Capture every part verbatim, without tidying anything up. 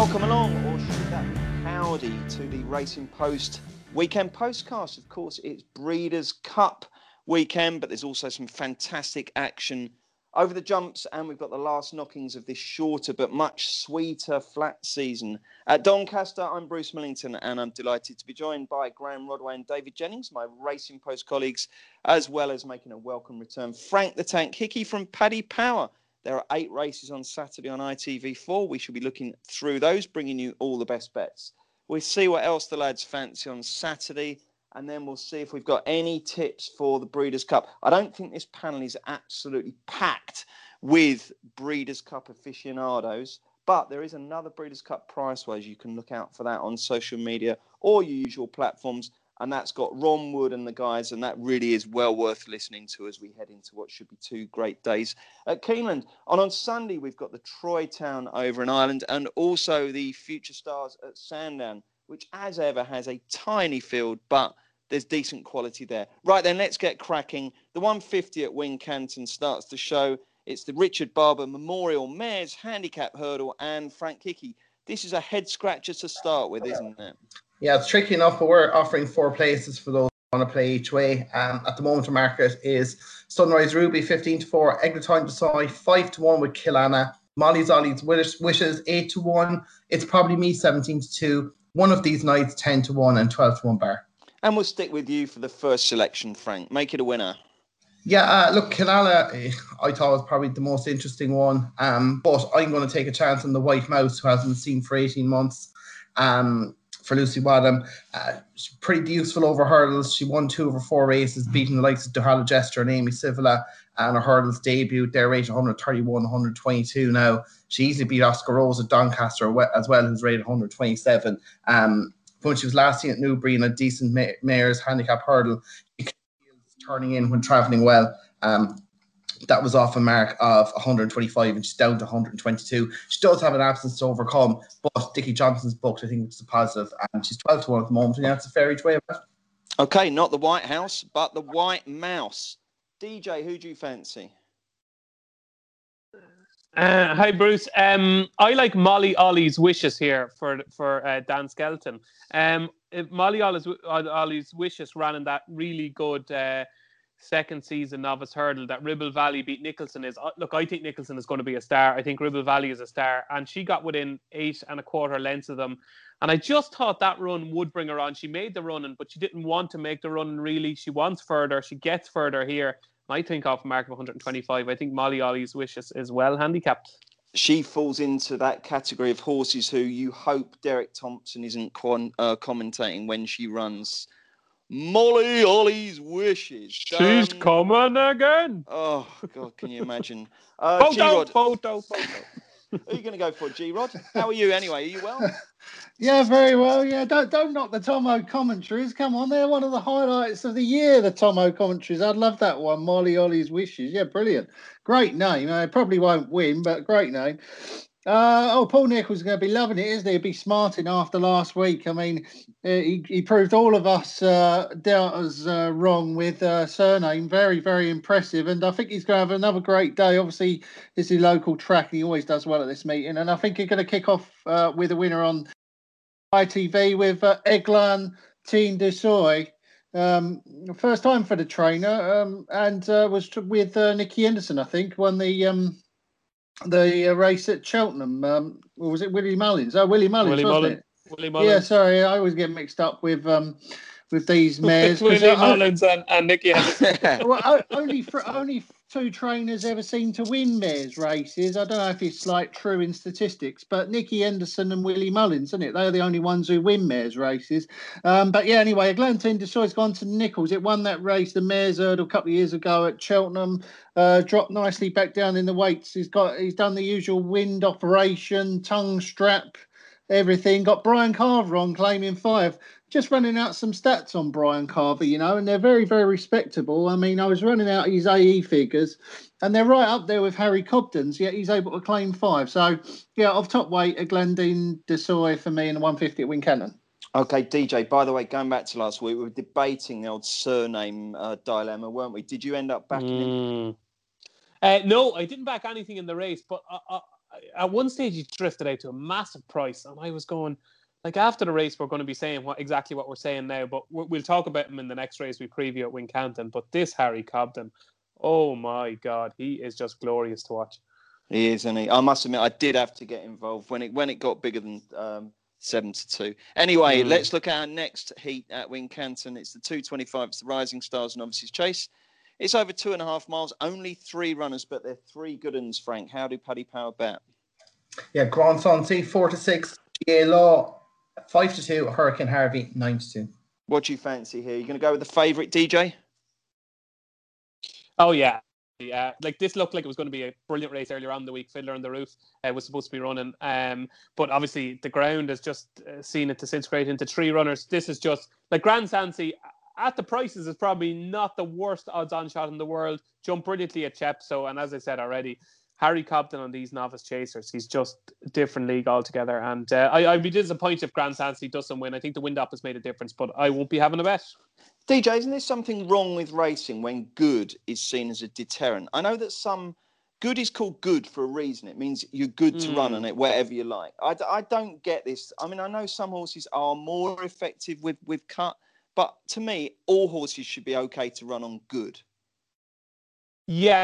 Welcome along, or should that be howdy, to the Racing Post weekend postcast. Of course, it's Breeders' Cup weekend, but there's also some fantastic action over the jumps, and we've got the last knockings of this shorter but much sweeter flat season. At Doncaster, I'm Bruce Millington, and I'm delighted to be joined by Graham Rodway and David Jennings, my Racing Post colleagues, as well as making a welcome return, Frank the Tank Hickey from Paddy Power. There are eight races on Saturday on I T V four. We shall be looking through those, bringing you all the best bets. We'll see what else the lads fancy on Saturday, and then we'll see if we've got any tips for the Breeders' Cup. I don't think this panel is absolutely packed with Breeders' Cup aficionados, but there is another Breeders' Cup price-wise. You can look out for that on social media or your usual platforms, and that's got Ron Wood and the guys, and that really is well worth listening to as we head into what should be two great days at Keeneland. And on Sunday, we've got the Troy Town over in Ireland, and also the Future Stars at Sandown, which as ever has a tiny field, but there's decent quality there. Right then, let's get cracking. The one fifty at Wincanton starts the show. It's the Richard Barber Memorial Mares Handicap Hurdle, and Frank Hickey. This is a head scratcher to start with, isn't it? Yeah, it's tricky enough, but we're offering four places for those who want to play each way. Um, at the moment, the market is Sunrise Ruby fifteen to four, Eglinton Desai five to one with Killana, Molly's Ollie's Wishes eight to one. It's probably me seventeen to two. One of these nights ten to one and twelve to one bar. And we'll stick with you for the first selection, Frank. Make it a winner. Yeah, uh, look, Killana, I thought was probably the most interesting one. Um, but I'm going to take a chance on the White Mouse, who hasn't been seen for eighteen months. Um, for Lucy Wadham, uh, she's pretty useful over hurdles. She won two over four races, beating the likes of Duhala Jester and Amy Civila, and her hurdles debut. They're rated one thirty-one, one twenty-two now. She easily beat Oscar Rose at Doncaster as well, who's rated one twenty-seven. Um, when she was last seen at Newbury in a decent ma- mare's handicap hurdle, she was turning in when travelling well. Um, That was off a mark of one twenty-five, and she's down to one twenty-two. She does have an absence to overcome, but Dickie Johnson's booked, I think, which is a positive, and she's twelve to one at the moment, and that's a fair each way of it. Okay, not the White House, but the White Mouse. D J, who do you fancy? Uh, hi, Bruce. Um, I like Molly Ollie's Wishes here for for uh, Dan Skelton. Um, if Molly Ollie's, Ollie's Wishes ran in that really good Uh, second season novice hurdle that Ribble Valley beat Nicholson is. Look, I think Nicholson is going to be a star. I think Ribble Valley is a star, and she got within eight and a quarter lengths of them. And I just thought that run would bring her on. She made the running, but she didn't want to make the run really. She wants further. She gets further here. I think off a mark of one twenty-five. I think Molly Ollie's Wishes is well handicapped. She falls into that category of horses who you hope Derek Thompson isn't con- uh, commentating when she runs. Molly Ollie's Wishes. She's um, coming again. Oh, God, can you imagine? Uh, photo, G-Rod. photo, photo. Who are you going to go for, G-Rod? How are you anyway? Are you well? Yeah, very well. Yeah, don't don't knock the Tomo commentaries. Come on, they're one of the highlights of the year, the Tomo commentaries. I'd love that one, Molly Ollie's Wishes. Yeah, brilliant. Great name. Uh, probably won't win, but great name. Uh, oh, Paul Nicholls is going to be loving it, isn't he? He'll be smarting after last week. I mean, uh, he, he proved all of us uh, doubters uh, wrong with uh, Surname. Very, very impressive. And I think he's going to have another great day. Obviously, this is a local track, and he always does well at this meeting. And I think he's going to kick off uh, with a winner on I T V with uh, Eglan Teen Desoy. Um, first time for the trainer, um, and uh, was t- with uh, Nicky Henderson, I think, won the... Um, The uh, race at Cheltenham, um, or was it Willie Mullins? Oh, Willie Mullins, Willie wasn't Mullins. it? Willie Mullins. Yeah, sorry, I always get mixed up with um, with these mares. Willie I, Mullins and, and Nicky Henderson. Well, only for, only two trainers ever seem to win mares races. I don't know if it's like true in statistics, but Nicky Henderson and Willie Mullins, isn't it? They're the only ones who win mares races. Um, but yeah, anyway, Eglantin Desoy's gone to Nicholls. It won that race, the mares hurdle, a couple of years ago at Cheltenham. Uh, dropped nicely back down in the weights. He's got he's done the usual wind operation, tongue strap, everything. Got Brian Carver on claiming five. Just running out some stats on Brian Carver, you know, and they're very, very respectable. I mean, I was running out his A E figures, and they're right up there with Harry Cobden's, yet he's able to claim five. So, yeah, off top weight, a Glendine Desoy for me and the one fifty at Wincannon. Okay, D J, by the way, going back to last week, we were debating the old Surname uh, dilemma, weren't we? Did you end up backing mm. him? Uh, no, I didn't back anything in the race, but I, I, at one stage he drifted out to a massive price, and I was going, like, after the race, we're going to be saying what exactly what we're saying now, but we'll talk about him in the next race we preview at Wincanton. But this Harry Cobden, oh my God, he is just glorious to watch. He is, isn't he? I must admit, I did have to get involved when it when it got bigger than um, seven to two. Anyway, mm. let's look at our next heat at Wincanton. It's the two twenty-five. It's the Rising Stars Novices Chase. It's over two and a half miles. Only three runners, but they're three good ones. Frank, how do Paddy Power bet? Yeah, Grand Sancy four to six. G A Law five to two. Hurricane Harvey nine to two. What do you fancy here? You going to go with the favourite, D J? Oh yeah. Yeah, like this looked like it was going to be a brilliant race earlier on in the week. Fiddler on the Roof uh, was supposed to be running, um, but obviously the ground has just uh, seen it disintegrate into three runners. This is just like Grand Sancy at the prices is probably not the worst odds-on shot in the world. Jumped brilliantly at Chep. So, and as I said already, Harry Cobden on these novice chasers, he's just a different league altogether. And uh, I, I'd be disappointed if Grand Sancy doesn't win. I think the wind up has made a difference, but I won't be having a bet. D J, isn't there something wrong with racing when good is seen as a deterrent? I know that some good is called good for a reason. It means you're good to mm. run on it wherever you like. I, I don't get this. I mean, I know some horses are more effective with, with cut, but to me, all horses should be okay to run on good. Yeah.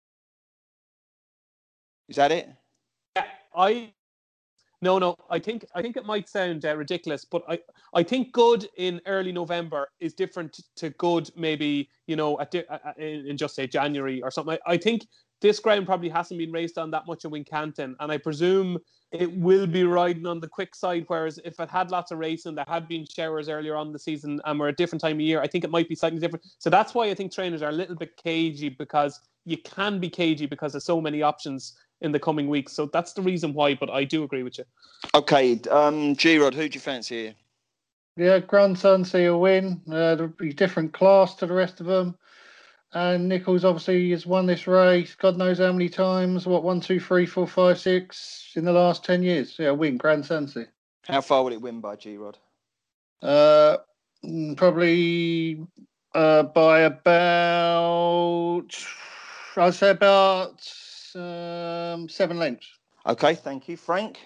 Is that it? Yeah, I... No, no. I think I think it might sound uh, ridiculous, but I, I think good in early November is different to good maybe, you know, at di- uh, in, in just say January or something. I, I think this ground probably hasn't been raced on that much in Wincanton, and I presume it will be riding on the quick side. Whereas if it had lots of racing, there had been showers earlier on in the season, and we're a different time of year, I think it might be slightly different. So that's why I think trainers are a little bit cagey, because you can be cagey because there's so many options in the coming weeks. So that's the reason why, but I do agree with you. Okay, um, G-Rod, who do you fancy here? Yeah, Grand Sancy will win. Uh, there'll be different class to the rest of them. And Nichols obviously has won this race, God knows how many times. What, one, two, three, four, five, six in the last ten years? Yeah, win, Grand Sancy. How far will it win by, G-Rod? Uh, probably uh, by about, I'd say about um, seven lengths. Okay, thank you. Frank?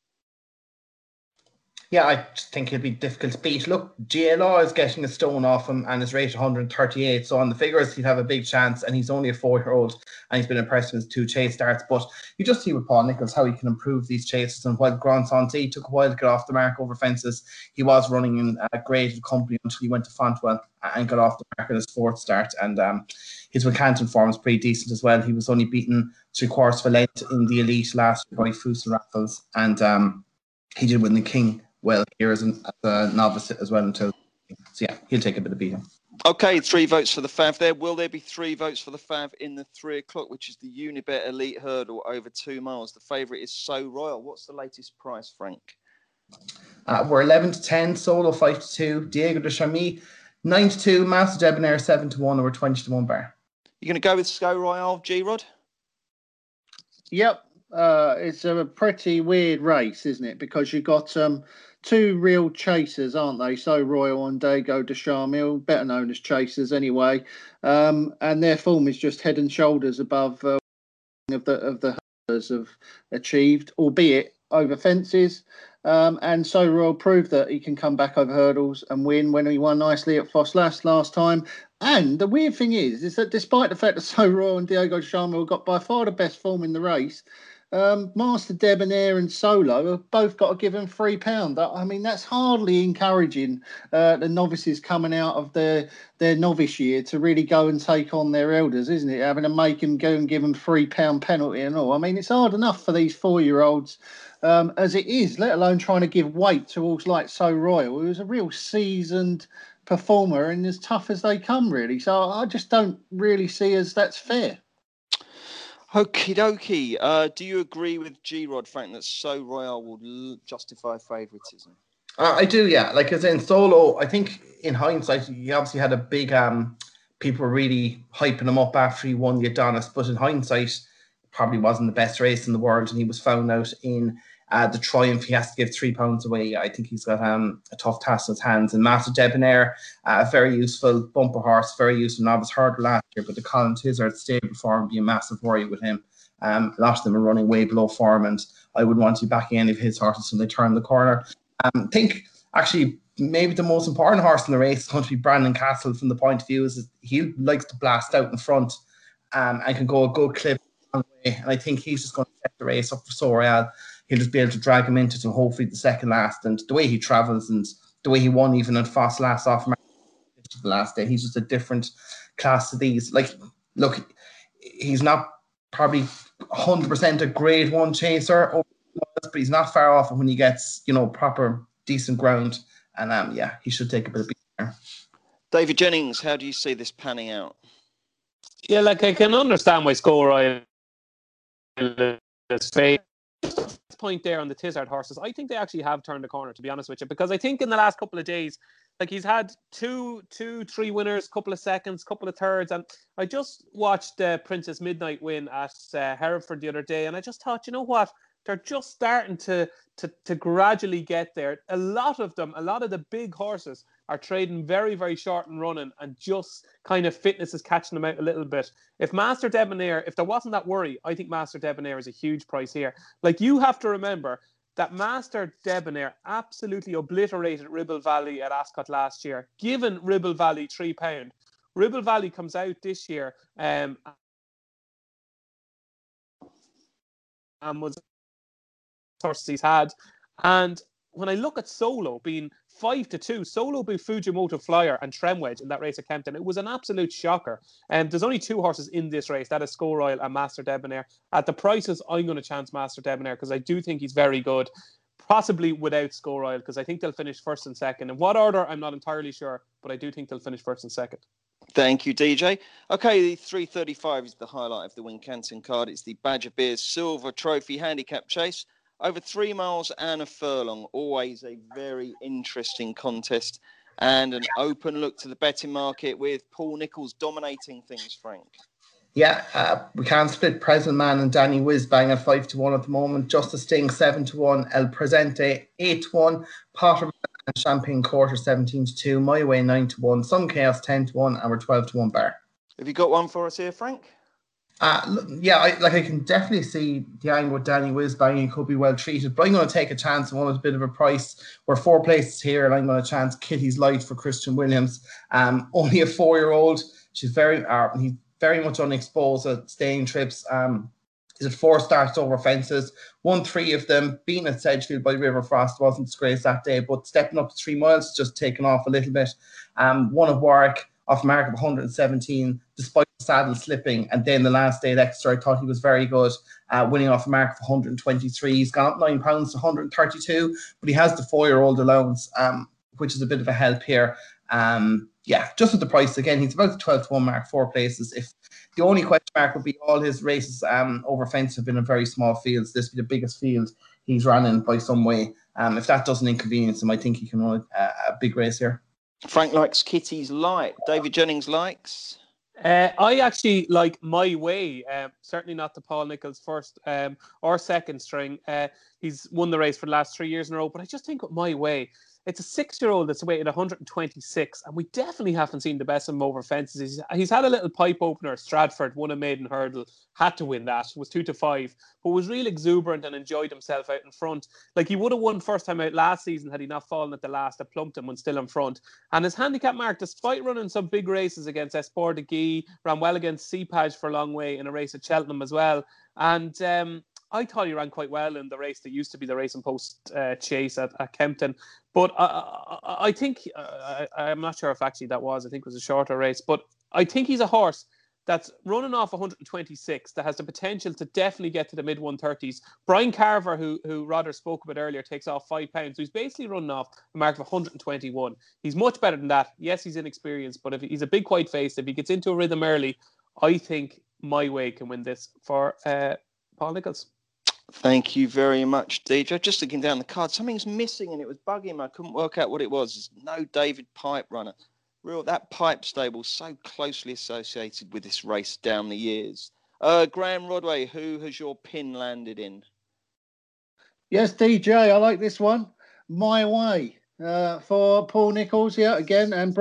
Yeah, I just think it'll be difficult to beat. Look, G A Law is getting a stone off him and is rated one hundred thirty-eight. So on the figures, he'd have a big chance. And he's only a four-year-old and he's been impressed with his two chase starts. But you just see with Paul Nichols how he can improve these chases. And while Grand Santé took a while to get off the mark over fences, he was running in a great company until he went to Fontwell and got off the mark in his fourth start. And um, his Wincanton form is pretty decent as well. He was only beaten three quarters of a length in the elite last year by Fussell Raffles. And um, he did win the King well here as, an, as a novice as well until so yeah he'll take a bit of beating. Okay, three votes for the Fav there. Will there be three votes for the Fav in the three o'clock, which is the Unibet Elite Hurdle over two miles? The favourite is So Royal. What's the latest price, Frank? Uh, we're eleven to ten, Solo five to two, Diego de Charmy nine to two, Master Debonair seven to one, and we're twenty to one bar. You going to go with So Royal, G-Rod? Yep. Uh, it's a pretty weird race, isn't it? Because you've got um, two real chasers, aren't they? So Royal and Diego de Charmil, better known as chasers anyway. Um, and their form is just head and shoulders above uh, of the of the hurdlers have achieved, albeit over fences. Um, and So Royal proved that he can come back over hurdles and win when he won nicely at Fosslas last time. And the weird thing is, is that despite the fact that So Royal and Diego de Charmil got by far the best form in the race, Um, Master Debonair and Solo have both got to give him three pound. I mean, that's hardly encouraging uh, the novices coming out of their their novice year to really go and take on their elders, isn't it? Having to make them go and give them three pound penalty and all. I mean, it's hard enough for these four year olds um, as it is, let alone trying to give weight to horses like So Royal, who's a real seasoned performer and as tough as they come, really. So I just don't really see as that's fair. Okie dokie. Uh, do you agree with G-Rod, Frank, that So Royal will l- justify favouritism? Uh, I do, yeah. Like as in Solo, I think in hindsight, he obviously had a big, um, people were really hyping him up after he won the Adonis, but in hindsight, it probably wasn't the best race in the world, and he was found out in Uh, the Triumph, he has to give three pounds away. I think he's got um, a tough task in his hands. And Master Debonair, uh, a very useful bumper horse, very useful novice hurdle last year, but the Colin Tizard stable form would be a massive worry with him. Um, a lot of them are running way below form, and I wouldn't want to be backing any of his horses when they turn the corner. Um, I think actually maybe the most important horse in the race is going to be Brandon Castle from the point of view is he likes to blast out in front um, and can go a good clip on the way. And I think he's just going to set the race up for Soreal. He'll just be able to drag him into to hopefully the second last. And the way he travels and the way he won even at Foss last off the last day, he's just a different class to these. Like, look, he's not probably one hundred percent a grade one chaser, but he's not far off when he gets, you know, proper decent ground. And um, yeah, he should take a bit of beat there. David Jennings, how do you see this panning out? Yeah, like I can understand why Score is fake. Point there on the Tizard horses, I think they actually have turned the corner, to be honest with you, because I think in the last couple of days, like he's had two, two, three winners, couple of seconds, couple of thirds, and I just watched uh, Princess Midnight win at uh, Hereford the other day, and I just thought, you know what, they're just starting to, to to gradually get there. A lot of them, a lot of the big horses are trading very, very short and running, and just kind of fitness is catching them out a little bit. If Master Debonair, if there wasn't that worry, I think Master Debonair is a huge price here. Like, you have to remember that Master Debonair absolutely obliterated Ribble Valley at Ascot last year, given Ribble Valley three pounds. Ribble Valley comes out this year um, and was horses he's had. And when I look at Solo being five to two, Solo beat Fujimoto Flyer and Tremwedge in that race at Kempton, it was an absolute shocker. And um, there's only two horses in this race, that is Score Royal and Master Debonair. At the prices, I'm going to chance Master Debonair because I do think he's very good, possibly without Score Royal, because I think they'll finish first and second. In what order, I'm not entirely sure, but I do think they'll finish first and second. Thank you, D J. Okay, the three thirty-five is the highlight of the Wincanton card. It's the Badger Beers Silver Trophy Handicap Chase. Over three miles and a furlong. Always a very interesting contest and an open look to the betting market with Paul Nicholls dominating things, Frank. Yeah, uh, we can't split Present Man and Danny Whizbang at five to one at the moment. Justice Sting seven to one, El Presente eight to one, Potterman and Champagne Quarter seventeen to two, My Way nine to one, Some Chaos ten to one, and we're twelve to one bar. Have you got one for us here, Frank? Uh, yeah, I, like I can definitely see the angle with Danny Whizbang. He could be well treated, but I'm going to take a chance on one with a bit of a price. We're four places here, and I'm going to chance Kitty's Light for Christian Williams. Um, only a four-year-old. She's very, uh, he's very much unexposed at staying trips. Um, he's at four starts over fences, won three of them, beaten at Sedgefield by River Frost. Wasn't disgraced that day, but stepping up to three miles, just taken off a little bit. Um, one of Warwick off a mark of one hundred seventeen, despite the saddle slipping. And then the last day at Exeter, I thought he was very good, uh, winning off a mark of one hundred twenty-three. He's gone up nine pounds to one hundred thirty-two, but he has the four-year-old allowance, um, which is a bit of a help here. Um, yeah, just with the price, again, he's about the twelve to one mark, four places. If the only question mark would be all his races um, over fence have been in very small fields, this would be the biggest field he's running by some way. Um, if that doesn't inconvenience him, I think he can run a, a big race here. Frank likes Kitty's Light. David Jennings likes? Uh, I actually like My Way. Um, certainly not the Paul Nicholls first um, or second string. Uh, he's won the race for the last three years in a row. But I just think with My Way, it's a six-year-old that's weighted one hundred twenty-six, and we definitely haven't seen the best of him over fences. He's, he's had a little pipe opener at Stratford, won a maiden hurdle, had to win that, was two to five, but was real exuberant and enjoyed himself out in front. Like, he would have won first time out last season had he not fallen at the last at Plumpton when still in front. And his handicap mark, despite running some big races against Esport de Guy, ran well against Seapage for a long way in a race at Cheltenham as well. And um, I thought he ran quite well in the race that used to be the Racing Post uh, chase at, at Kempton. But I, I, I think, uh, I, I'm not sure if actually that was, I think it was a shorter race, but I think he's a horse that's running off one hundred twenty-six, that has the potential to definitely get to the mid one thirties. Brian Carver, who who Rodder spoke about earlier, takes off five pounds. So he's basically running off a mark of one hundred twenty-one. He's much better than that. Yes, he's inexperienced, but if he's a big white face, if he gets into a rhythm early, I think My Way can win this for uh, Paul Nicholls. Thank you very much, D J. Just looking down the card, something's missing and it was bugging me. I couldn't work out what it was. There's no David Pipe runner. Real, that Pipe stable so closely associated with this race down the years. Uh, Graham Rodway, who has your pin landed in? Yes, D J, I like this one. My Way uh, for Paul Nicholls, yeah, again, and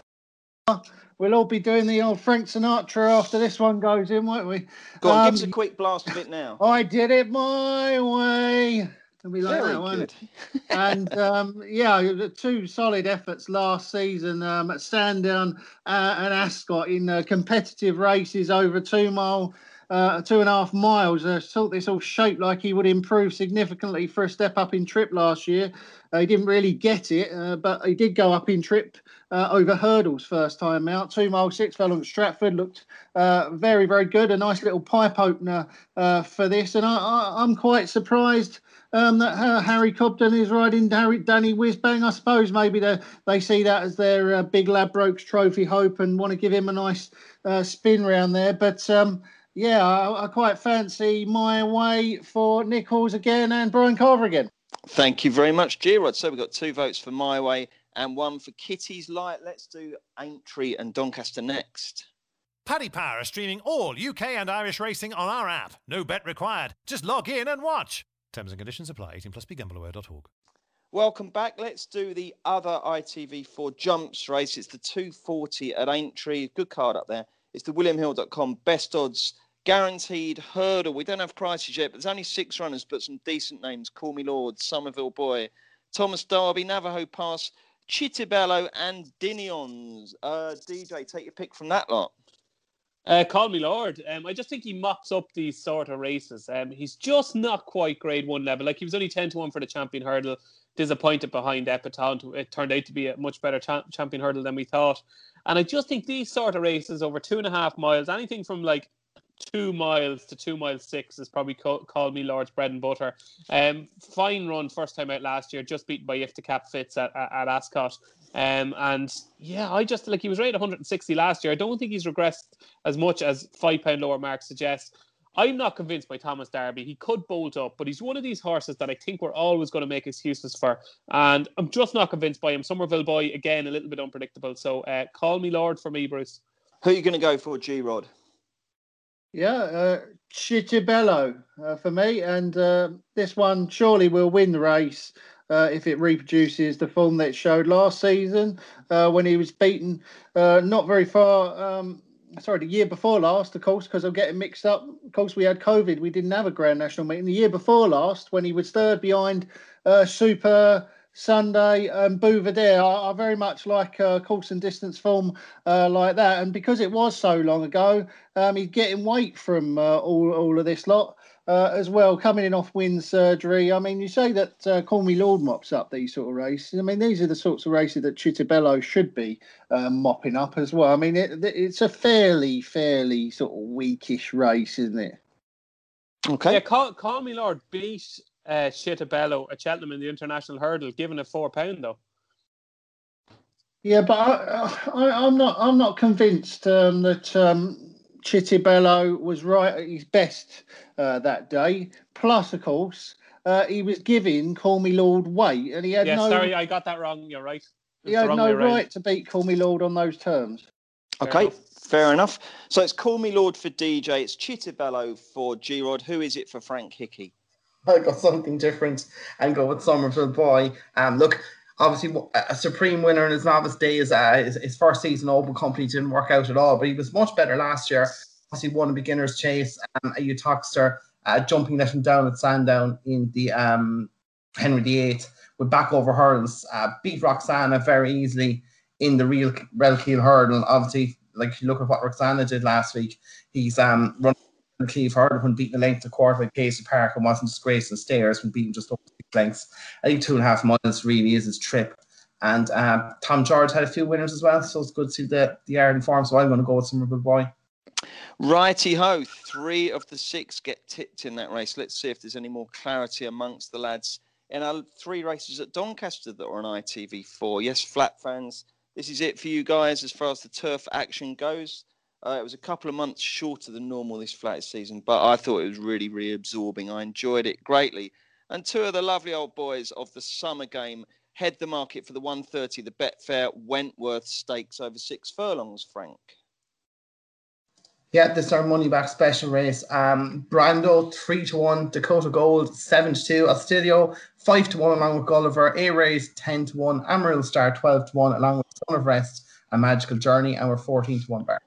we'll all be doing the old Frank Sinatra after this one goes in, won't we? Go on, um, give us a quick blast of it now. I did it my way. It'll be like Very that, won't good. it? And um, yeah, two solid efforts last season um, at Sandown uh, and Ascot in uh, competitive races over two mile, uh, two and a half miles. I thought this all shaped like he would improve significantly for a step up in trip last year. Uh, he didn't really get it, uh, but he did go up in trip uh, over hurdles first time out. Two mile six furlong at Stratford looked uh, very, very good. A nice little pipe opener uh, for this, and I, I, I'm quite surprised. Um, that uh, Harry Cobden is riding Harry, Danny Whizbang. I suppose maybe they they see that as their uh, big Ladbrokes Trophy hope and want to give him a nice uh, spin round there. But um, yeah, I, I quite fancy My Way for Nicholls again and Brian Carver again. Thank you very much, G-Rod. So we've got two votes for My Way and one for Kitty's Light. Let's do Aintree and Doncaster next. Paddy Power are streaming all U K and Irish racing on our app. No bet required. Just log in and watch. Terms and conditions apply. eighteen plus, be gamble aware dot org. Welcome back. Let's do the other I T V four jumps race. It's the two forty at Aintree. Good card up there. It's the william hill dot com best odds guaranteed hurdle. We don't have prices yet, but there's only six runners, but some decent names. Call Me Lord, Somerville Boy, Thomas Darby, Navajo Pass, Chitibello and Dinions. Uh, D J, take your pick from that lot. Uh, call me Lord. Um, I just think he mops up these sort of races. Um, he's just not quite grade one level. Like, he was only ten to one for the champion hurdle. Disappointed behind Epatante. It turned out to be a much better cha- champion hurdle than we thought. And I just think these sort of races over two and a half miles, anything from like two miles to two miles six is probably co- Call Me Lord's bread and butter. Um, fine run first time out last year, just beaten by If the Cap Fits at, at, at Ascot. Um, and yeah, I just like he was rated one hundred sixty last year. I don't think he's regressed as much as five pound lower mark suggests. I'm not convinced by Thomas Darby. He could bolt up, but he's one of these horses that I think we're always going to make excuses for. And I'm just not convinced by him. Somerville Boy, again, a little bit unpredictable. So uh, Call Me Lord for me, Bruce. Who are you going to go for, G-Rod? Yeah, uh, Chitibello uh, for me. And uh, this one surely will win the race uh, if it reproduces the form that it showed last season uh, when he was beaten uh, not very far. Um, sorry, the year before last, of course, because I'm getting mixed up. Of course, we had COVID. We didn't have a Grand National meeting. The year before last, when he was third behind uh, Super Sunday and Bouvardere, I, I very much like uh, course and distance form uh, like that. And because it was so long ago, um, he's getting weight from uh, all, all of this lot uh, as well, coming in off wind surgery. I mean, you say that uh, Call Me Lord mops up these sort of races. I mean, these are the sorts of races that Chitibello should be uh, mopping up as well. I mean, it, it's a fairly, fairly sort of weakish race, isn't it? Okay. Yeah, Call, Call Me Lord beat uh, Chitibello at Cheltenham in the international hurdle, given it four pound though. Yeah, but I, I, I'm not. I'm not convinced um, that um, Chitibello was right at his best uh, that day. Plus, of course, uh, he was giving Call Me Lord weight, and he had yeah, no. Sorry, I got that wrong. You're right. He had no right to beat Call Me Lord on those terms. Fair okay, enough. fair enough. So it's Call Me Lord for D J. It's Chitibello for G-Rod. Who is it for Frank Hickey? I got something different and go with Somerville Boy. Um, look, obviously a supreme winner in his novice days. Uh, his, his first season Open Company didn't work out at all, but he was much better last year. Obviously won a beginner's chase. Um, a Utoxter uh, jumping let him down at Sandown in the um, Henry the Eighth with back over hurdles. Uh, beat Roxana very easily in the real Relkeel hurdle. Obviously, like if you look at what Roxana did last week, he's um run Cleve hurdle when beating a length a quarter by Casey Park and wasn't disgracing stairs when beating just over six lengths. I think two and a half miles really is his trip. And um, Tom George had a few winners as well, so it's good to see the, the Ireland form. So I'm going to go with Somerville Boy. Righty ho, three of the six get tipped in that race. Let's see if there's any more clarity amongst the lads in our three races at Doncaster that are on I T V four. Yes, flat fans, this is it for you guys as far as the turf action goes. Uh, it was a couple of months shorter than normal this flat season, but I thought it was really reabsorbing. I enjoyed it greatly. And two of the lovely old boys of the summer game head the market for the one thirty, the Betfair Wentworth Stakes over six furlongs, Frank. Yeah, this is our money back special race. Um, Brando three to one, Dakota Gold seven to two, Astidio five to one along with Gulliver, A Rays ten to one, Amarillo Star twelve to one along with Son of Rest, A Magical Journey, and we're fourteen to one bar.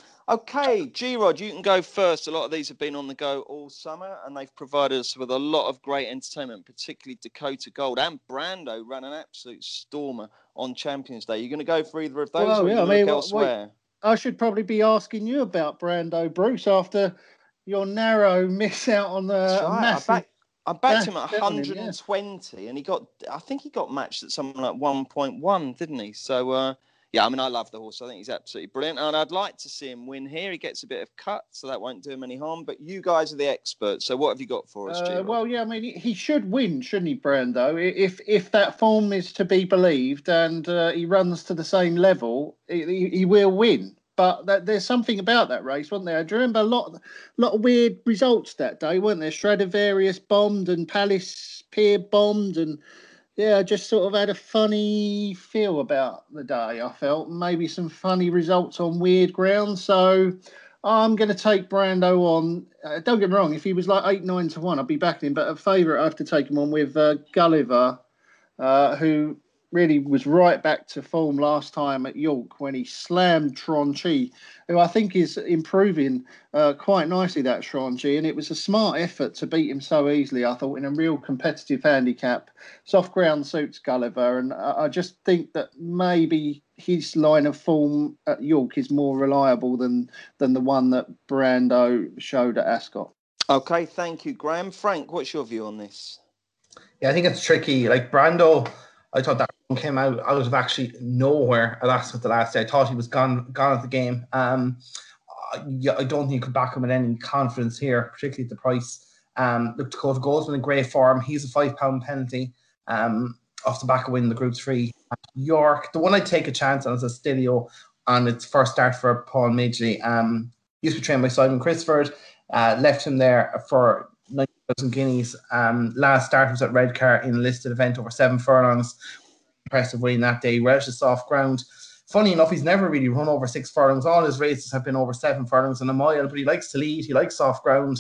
Okay, G-Rod, you can go first. A lot of these have been on the go all summer, and they've provided us with a lot of great entertainment, particularly Dakota Gold and Brando ran an absolute stormer on Champions Day. You're going to go for either of those, Well, or are you yeah, I going to mean, look what, what, elsewhere? I should probably be asking you about Brando, Bruce, after your narrow miss out on the That's a right. massive. I backed, I backed him dash at down him, one twenty, yeah. And he got, I think he got matched at something like one point one, didn't he? So, uh, yeah, I mean, I love the horse. I think he's absolutely brilliant. And I'd like to see him win here. He gets a bit of cut, so that won't do him any harm. But you guys are the experts. So what have you got for us, Uh, G-Rod? well, yeah, I mean, he- he should win, shouldn't he, Brando? I- If if that form is to be believed and uh, he runs to the same level, he, he he will win. But that, there's something about that race, wasn't there? Do you remember a lot, lot of weird results that day, weren't there? Stradivarius bombed and Palace Pier bombed, and yeah, I just sort of had a funny feel about the day. I felt maybe some funny results on weird ground, so I'm going to take Brando on. Uh, don't get me wrong, if he was like eight, nine to one, I'd be backing him. But a favourite, I have to take him on with uh, Gulliver, uh, who really was right back to form last time at York when he slammed Tronchi, who I think is improving uh, quite nicely, that Tronchi. And it was a smart effort to beat him so easily, I thought, in a real competitive handicap. Soft ground suits Gulliver. And I, I just think that maybe his line of form at York is more reliable than than the one that Brando showed at Ascot. Okay, thank you, Graham. Frank, what's your view on this? Yeah, I think it's tricky. Like Brando, I thought that one came out out of actually nowhere at Ascot the last day. I thought he was gone gone at the game. Um, uh, yeah, I don't think you could back him with any confidence here, particularly at the price. Um, look, Dakota Gold's in great form. He's a five pound penalty. Um, off the back of winning the Group Three. York, the one I take a chance on is Astidio on its first start for Paul Midgley. Um, used to be trained by Simon Crisford. Uh, left him there for ninety thousand guineas. Um, last start was at Redcar in a listed event over seven furlongs. Impressive winning that day. Relish soft ground. Funny enough, he's never really run over six furlongs. All his races have been over seven furlongs and a mile, but he likes to lead. He likes soft ground.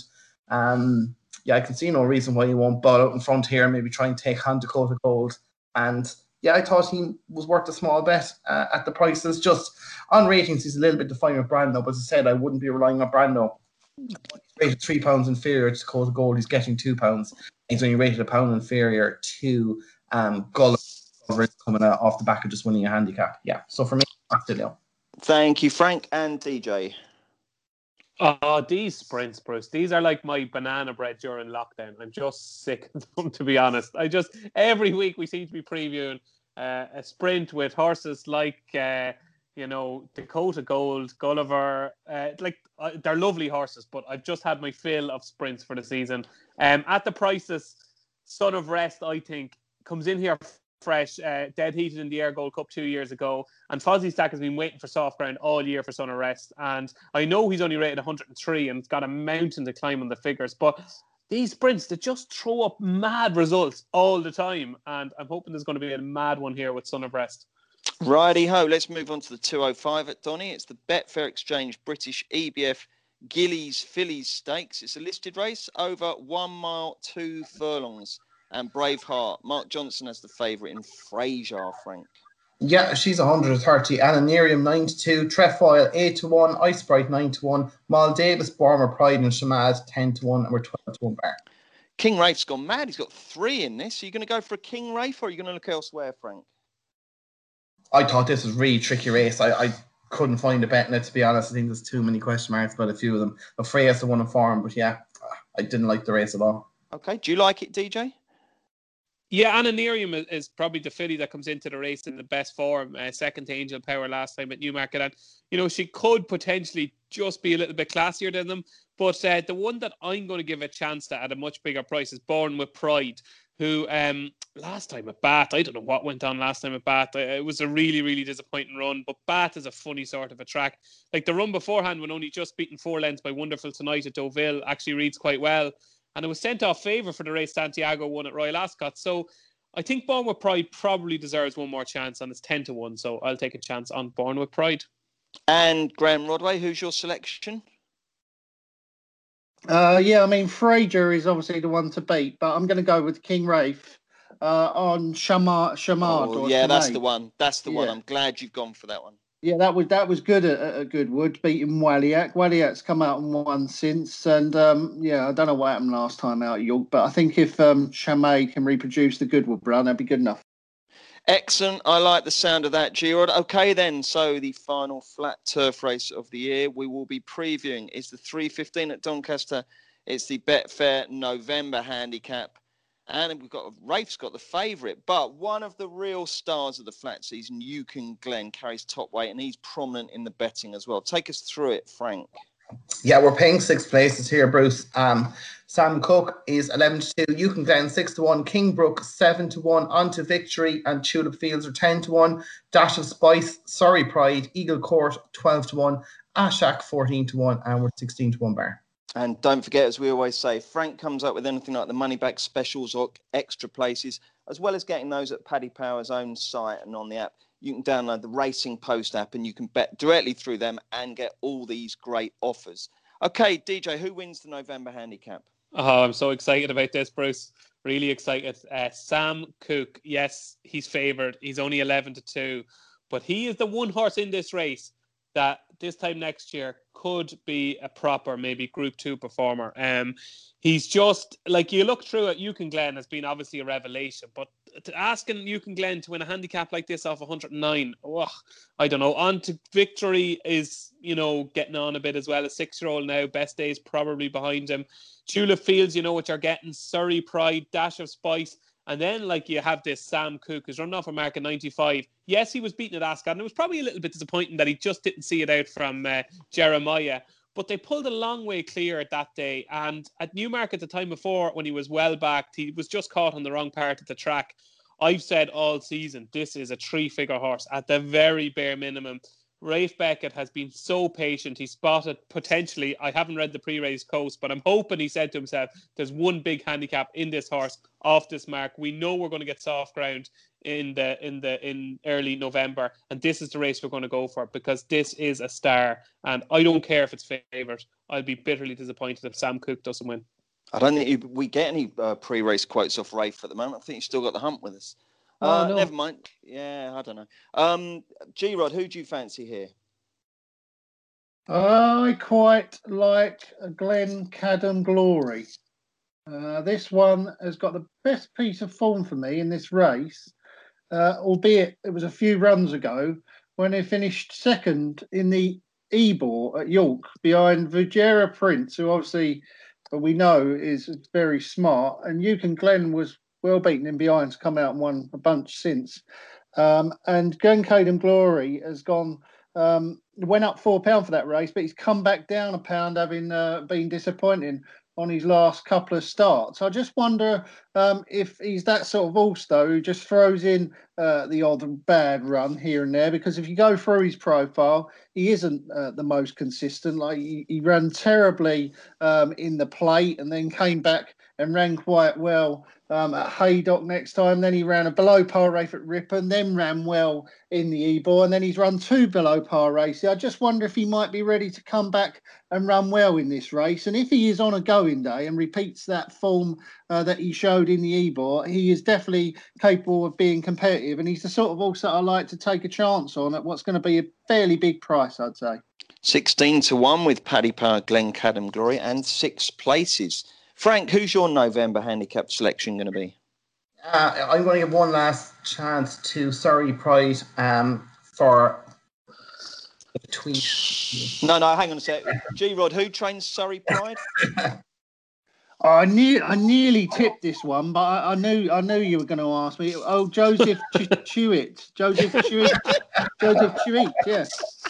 Um, yeah, I can see no reason why he won't ball out in front here and maybe try and take on Dakota Gold. And yeah, I thought he was worth a small bet uh, at the prices. Just on ratings, he's a little bit defined with Brando, but as I said, I wouldn't be relying on Brando. He's rated three pounds inferior to Dakota Gold. He's getting two pounds. He's only rated a pound inferior to um, Gulliver coming out off the back of just winning a handicap. Yeah, so for me, Astidio. Thank you, Frank and D J. Oh, these sprints, Bruce. These are like my banana bread during lockdown. I'm just sick of them, to be honest. I just, every week we seem to be previewing uh, a sprint with horses like, uh, you know, Dakota Gold, Gulliver. Uh, like, uh, they're lovely horses, but I've just had my fill of sprints for the season. Um, at the prices, Son of Rest, I think, comes in here fresh, uh, dead heated in the Air Gold Cup two years ago, and Fozzie Stack has been waiting for soft ground all year for Son of Rest, and I know he's only rated one hundred three and it's got a mountain to climb on the figures, but these sprints, they just throw up mad results all the time, and I'm hoping there's going to be a mad one here with Son of Rest. Righty ho, let's move on to the two oh five at Donny. It's the Betfair Exchange British E B F Gillies Fillies Stakes. It's a listed race over one mile, two furlongs. And Braveheart, Mark Johnson as the favourite in Fraser, Frank. Yeah, she's one hundred thirty. Ananerium nine to two. Trefoil eight to one. Ice Bright nine to one. Mal Davis, Bormer Pride, and Shamad ten to one. And we're twelve to one bar. King Rafe's gone mad. He's got three in this. Are you going to go for a King Rafe or are you going to look elsewhere, Frank? I thought this was a really tricky race. I, I couldn't find a bet in it, to be honest. I think there's too many question marks about a few of them. Freya's the one in form, but yeah, I didn't like the race at all. Okay, do you like it, D J? Yeah, Ananerium is, is probably the filly that comes into the race in the best form. Uh, second to Angel Power last time at Newmarket. And, you know, she could potentially just be a little bit classier than them. But uh, the one that I'm going to give a chance to at a much bigger price is Born with Pride, who um, last time at Bath, I don't know what went on last time at Bath. It was a really, really disappointing run. But Bath is a funny sort of a track. Like the run beforehand, when only just beaten four lengths by Wonderful Tonight at Deauville, actually reads quite well. And it was sent off favour for the race Santiago won at Royal Ascot. So I think Born with Pride probably deserves one more chance, and it's ten to one. So I'll take a chance on Born with Pride. And Graham Rodway, who's your selection? Uh, yeah, I mean, Fraser is obviously the one to beat, but I'm going to go with King Rafe uh, on Shamar, Shamard Oh, or yeah, that's the Shamade. one. That's the one. Yeah. I'm glad you've gone for that one. Yeah, that was that was good at, at Goodwood, beating Waliak. Waliak's come out and won since, and um, yeah, I don't know what happened last time out at York, but I think if um, Shamade can reproduce the Goodwood run, that'd be good enough. Excellent. I like the sound of that, G-Rod. Okay, then. So the final flat turf race of the year we will be previewing is the three fifteen at Doncaster. It's the Betfair November handicap. And we've got, Rafe's got the favourite, but one of the real stars of the flat season, Yukon Glen, carries top weight, and he's prominent in the betting as well. Take us through it, Frank. Yeah, we're paying six places here, Bruce. Um, Sam Cook is eleven to two, Yukon Glen six to one, Kingbrook seven to one, On to Victory and Tulip Fields are ten to one, Dash of Spice, Sorry Pride, Eagle Court twelve to one, Ashak fourteen to one, and we're sixteen to one bar. And don't forget, as we always say, Frank comes up with anything like the money back specials or extra places, as well as getting those at Paddy Power's own site and on the app. You can download the Racing Post app and you can bet directly through them and get all these great offers. Okay, D J, who wins the November handicap? Oh, I'm so excited about this, Bruce. Really excited. Uh, Sam Cook, yes, he's favoured. He's only eleven to two, but he is the one horse in this race that this time next year could be a proper, maybe Group Two performer. Um, he's just like, you look through it. Yukon Glen has been obviously a revelation, but asking Yukon Glen to win a handicap like this off one hundred nine, oh, I don't know. On to Victory is, you know, getting on a bit as well. A six-year-old now, best days probably behind him. Tulip Fields, you know what you're getting. Surrey Pride, Dash of Spice. And then, like, you have this Sam Cook who's running off a mark of ninety-five. Yes, he was beaten at Ascot, and it was probably a little bit disappointing that he just didn't see it out from uh, Jeremiah. But they pulled a long way clear that day. And at Newmarket the time before, when he was well backed, he was just caught on the wrong part of the track. I've said all season, this is a three-figure horse at the very bare minimum. Rafe Beckett has been so patient. He spotted potentially, I haven't read the pre-race coast, but I'm hoping he said to himself, there's one big handicap in this horse off this mark. We know we're going to get soft ground in the in the in early November, and this is the race we're going to go for because this is a star. And I don't care if it's favoured. I'll be bitterly disappointed if Sam Cook doesn't win. I don't think you, we get any uh, pre-race quotes off Rafe at the moment. I think he's still got the hump with us. Uh, Oh, no. Never mind. Yeah, I don't know. Um, G-Rod, who do you fancy here? I quite like Glen Cadham Glory. Uh, this one has got the best piece of form for me in this race, uh, albeit it was a few runs ago when they finished second in the Ebor at York behind Vujera Prince, who obviously we know is very smart, and Yukon Glen was well beaten in behind to come out and won a bunch since. Um, and Glen Cadham Glory has gone, um, went up four pounds for that race, but he's come back down a pound, having uh, been disappointing on his last couple of starts. I just wonder um, if he's that sort of all-star who just throws in uh, the odd bad run here and there, because if you go through his profile, he isn't uh, the most consistent. Like he, he ran terribly um, in the plate and then came back and ran quite well um, at Haydock next time. Then he ran a below par race at Ripon, then ran well in the Ebor, and then he's run two below par races. I just wonder if he might be ready to come back and run well in this race. And if he is on a going day and repeats that form uh, that he showed in the Ebor, he is definitely capable of being competitive. And he's the sort of horse that I like to take a chance on at what's going to be a fairly big price, I'd say. sixteen to one with Paddy Power, Glen Cadham Glory, and six places. Frank, who's your November handicap selection going to be? Uh, I'm going to give one last chance to Surrey Pride um, for the tweet. No, no, hang on a sec. G-Rod, who trains Surrey Pride? I knew I nearly tipped this one, but I, I knew I knew you were going to ask me. Oh, Joseph Ch- Chewit, Joseph Chewit, Joseph Chewit, yeah.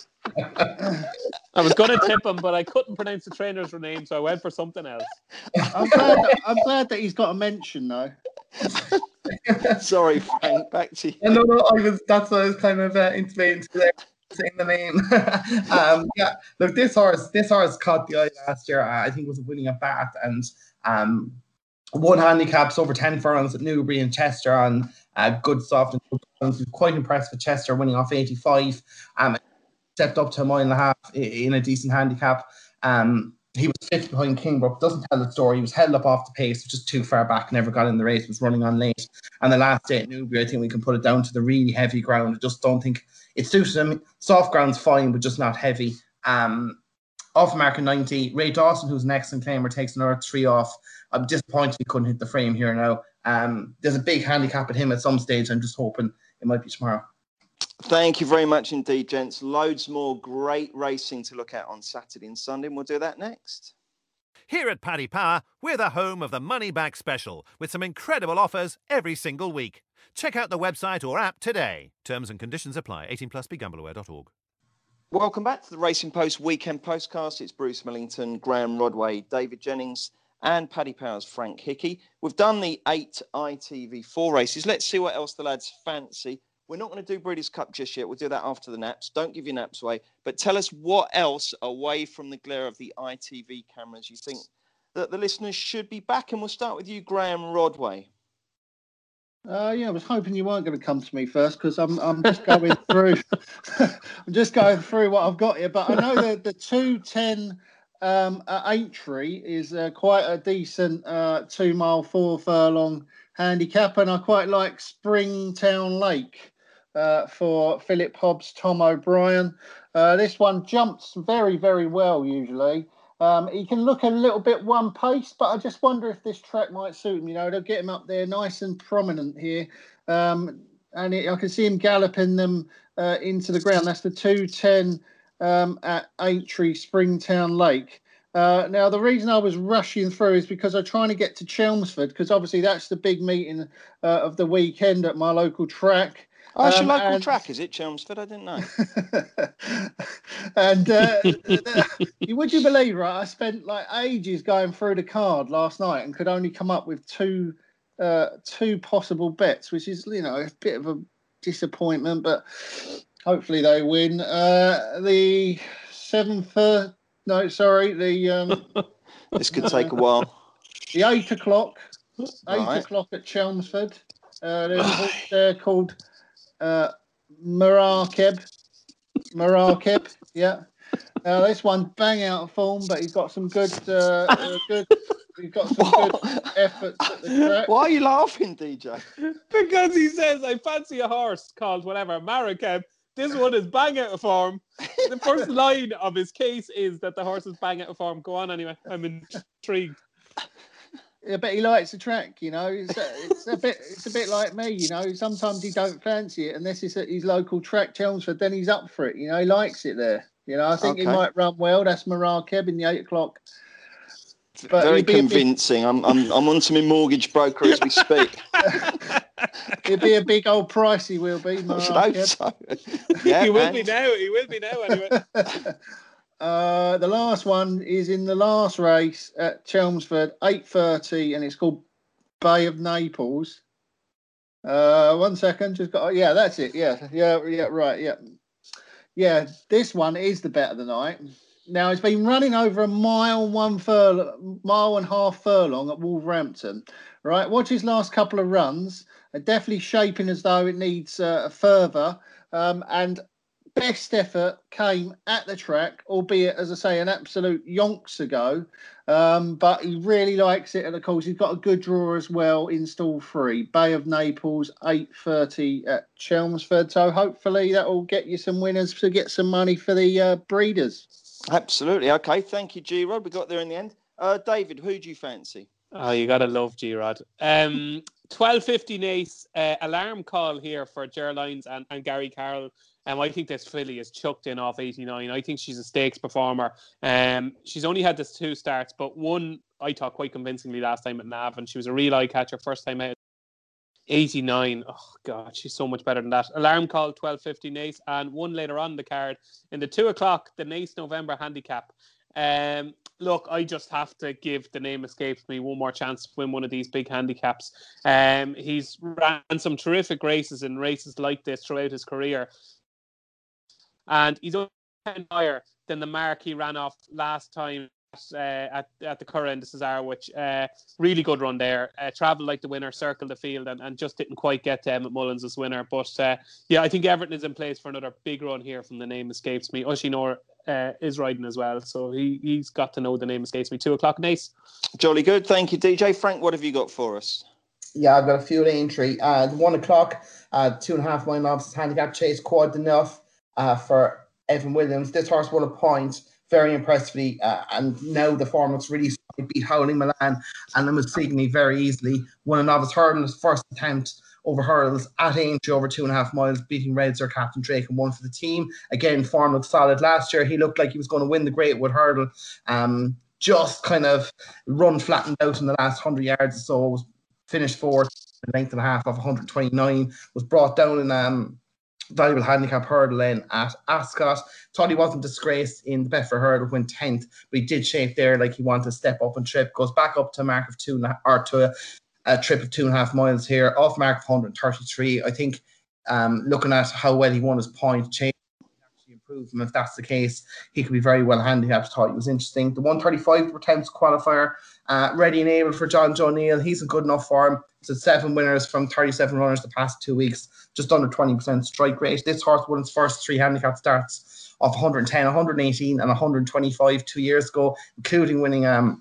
I was going to tip him, but I couldn't pronounce the trainer's name, so I went for something else. I'm glad. That, I'm glad that he's got a mention, though. Sorry, Frank. Back to you. No, no, I was. That's what I was kind of uh, intimating to there, saying the name. um, yeah, look, this horse, this horse caught the eye last year. Uh, I think was winning at Bath and um, won handicaps over ten furlongs at Newbury and Chester on uh, good soft and good furlongs. Quite impressed with Chester winning off eighty-five. Um, stepped up to a mile and a half in a decent handicap. Um, he was fifth behind Kingbrook. Doesn't tell the story. He was held up off the pace, just too far back, never got in the race, was running on late. And the last day at Newbury, I think we can put it down to the really heavy ground. I just don't think it suited him. Soft ground's fine, but just not heavy. Um, off marker ninety. Ray Dawson, who's an excellent claimer, takes another three off. I'm disappointed he couldn't hit the frame here now. Um, there's a big handicap at him at some stage. I'm just hoping it might be tomorrow. Thank you very much indeed, gents. Loads more great racing to look at on Saturday and Sunday, and we'll do that next. Here at Paddy Power, we're the home of the Money Back Special, with some incredible offers every single week. Check out the website or app today. Terms and conditions apply. eighteen plus, be gamble aware dot org. Welcome back to the Racing Post Weekend Postcast. It's Bruce Millington, Graham Rodway, David Jennings and Paddy Power's Frank Hickey. We've done the eight I T V four races. Let's see what else the lads fancy. We're not going to do Breeders' Cup just yet. We'll do that after the naps. Don't give your naps away. But tell us what else, away from the glare of the I T V cameras, you think that the listeners should be back. And we'll start with you, Graham Rodway. Uh, yeah, I was hoping you weren't going to come to me first because I'm I'm just going through I'm just going through what I've got here. But I know that the two ten um, at Aintree is uh, quite a decent uh, two mile four furlong handicap, and I quite like Springtown Lake uh, for Philip Hobbs, Tom O'Brien. Uh, this one jumps very, very well usually. Um, he can look a little bit one pace, but I just wonder if this track might suit him. You know, they'll get him up there nice and prominent here. Um, and it, I can see him galloping them uh, into the ground. That's the two ten um, at Aintree, Springtown Lake. Uh, now, the reason I was rushing through is because I'm trying to get to Chelmsford, because obviously that's the big meeting uh, of the weekend at my local track. Oh, it's um, your local and... track, is it, Chelmsford? I didn't know. and uh, would you believe, right, I spent like ages going through the card last night and could only come up with two uh, two possible bets, which is, you know, a bit of a disappointment, but hopefully they win. Uh, the seventh, uh, no, sorry, the... Um, this could take a while. The eight o'clock, eight right. o'clock at Chelmsford. Uh, there's a horse there called... Uh, Marakeb, Marakeb, yeah. Now this one bang out of form, but he's got some good, uh, uh, good. He's got some what? good efforts at the track. Why are you laughing, D J? Because he says, "I fancy a horse called whatever Marakeb." This one is bang out of form. The first line of his case is that the horse is bang out of form. Go on, anyway. I'm intrigued. Yeah, but he likes the track, you know. It's a, it's a bit, it's a bit like me, you know. Sometimes he don't fancy it, unless it's at his local track, Chelmsford. Then he's up for it, you know. He likes it there, you know. I think okay. He might run well. That's Marakeb in the eight o'clock. But very convincing. Big... I'm, I'm, I'm on to my mortgage broker as we speak. It'll be a big old price. He will be. I should hope so. Yeah, he will and... be now. He will be now anyway. Uh, the last one is in the last race at Chelmsford, eight thirty, and it's called Bay of Naples. Uh, one second, just got, yeah, that's it. Yeah, yeah, yeah, right, yeah. Yeah, this one is the bet of the night. Now, it's been running over a mile, one furlong, mile and a half furlong at Wolverhampton, right? Watch his last couple of runs. Are definitely shaping as though it needs uh, further. Um, and best effort came at the track, albeit, as I say, an absolute yonks ago. Um, but he really likes it. And, of course, he's got a good draw as well in stall three. Bay of Naples, eight thirty at Chelmsford. So hopefully that will get you some winners to get some money for the uh, breeders. Absolutely. Okay, thank you, G-Rod. We got there in the end. Uh, David, who do you fancy? Oh, you got to love G-Rod. Um, twelve fifty Nace, uh, alarm call here for Ger Lyons and, and Gary Carroll. Um, I think this filly is chucked in off eighty-nine. I think she's a stakes performer. Um, she's only had this two starts, but one I thought quite convincingly last time at Nav, and she was a real eye catcher first time out. eighty-nine. Oh, God, she's so much better than that. Alarm call, twelve fifty Nace, and one later on the card. In the two o'clock, the Nace November handicap. Um, look, I just have to give, the name escapes me, one more chance to win one of these big handicaps. Um, he's ran some terrific races in races like this throughout his career. And he's only ten higher than the mark he ran off last time uh, at at the Curragh in the Cesar, which uh, really good run there. Uh, travelled like the winner, circled the field, and, and just didn't quite get to Emmett Mullins as winner. But uh, yeah, I think Everton is in place for another big run here from the name escapes me. Ushinor uh, is riding as well. So he, he's got to know the name escapes me. Two o'clock, Nace. Jolly good. Thank you, D J. Frank, what have you got for us? Yeah, I've got a few entry. Uh, one o'clock, uh, two and a half mile novices handicap chase, quad enough uh, for Evan Williams. This horse won a point very impressively, uh, and now the form looks really strong. Beat Howling Milan and Limousigny very easily. Won a novice hurdle, his first attempt over hurdles at Aintree over two and a half miles, beating Red Sir Captain Drake and one for the team. Again, form looked solid last year. He looked like he was going to win the Greatwood hurdle. Um, just kind of run flattened out in the last one hundred yards or so. Was finished fourth, a length and a half off one hundred twenty-nine. Was brought down in um, valuable handicap hurdle then at Ascot. Thought he wasn't disgraced in the Betfair hurdle, went tenth, but he did shape there like he wanted to step up and trip. Goes back up to a mark of two and a, or to a, a trip of two and a half miles here, off mark of one hundred thirty-three. I think um, looking at how well he won his point, change actually improved him. If that's the case, he could be very well handicapped. Thought he was interesting. The one thirty-five for Thames qualifier, uh, ready and able for John Joe Neal. He's in good enough form. It's at seven winners from thirty-seven runners the past two weeks, just under twenty percent strike rate. This horse won its first three handicap starts of one hundred ten, one hundred eighteen and one hundred twenty-five two years ago, including winning um,